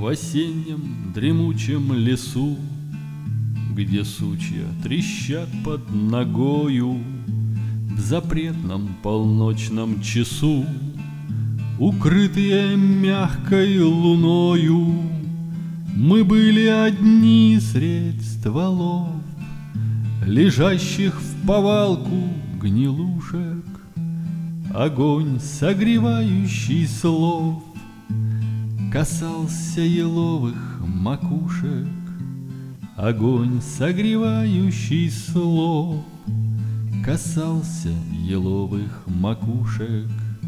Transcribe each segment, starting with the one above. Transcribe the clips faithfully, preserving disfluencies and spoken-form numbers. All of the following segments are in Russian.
В осеннем дремучем лесу, где сучья трещат под ногою, в запретном полночном часу, укрытые мягкой луною, мы были одни средь стволов, лежащих в повалку гнилушек. Огонь, согревающий слов, касался еловых макушек. Огонь, согревающий слов, касался еловых макушек.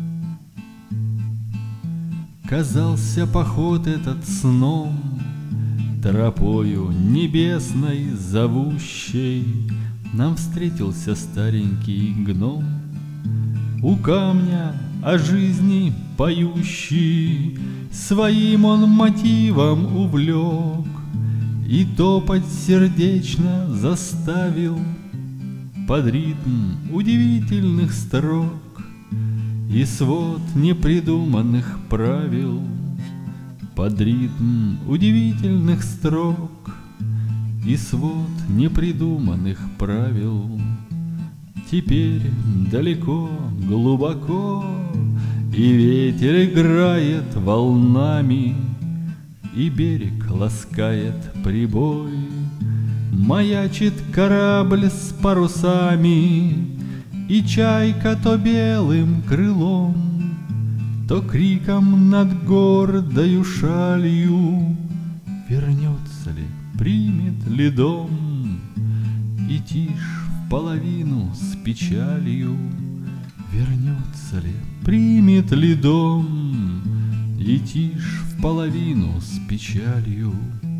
Казался поход этот сном, тропою небесной зовущей. Нам встретился старенький гном, у камня о жизни поющий. Своим он мотивом увлек и топать сердечно заставил под ритм удивительных строк и свод непридуманных правил. Под ритм удивительных строк и свод непридуманных правил. Теперь далеко, глубоко, и ветер играет волнами, и берег ласкает прибой. Маячит корабль с парусами, и чайка то белым крылом, то криком над гордою шалью. Вернется ли, примет ли дом, и тишь в половину с печалью. Вернется ли, примет ли дом, и тишь в половину с печалью.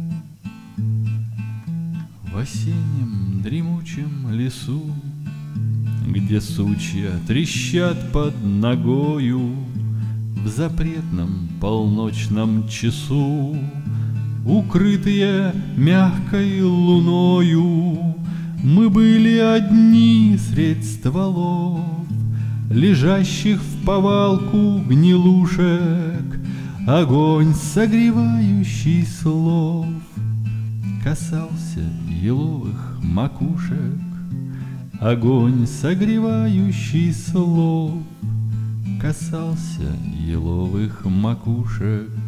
В осеннем дремучем лесу, где сучья трещат под ногою, в запретном полночном часу, укрытые мягкой луною, мы были одни средь стволов, лежащих в повалку гнилушек. Огонь, согревающий слов, касался еловых макушек. Огонь, согревающий слов, касался еловых макушек.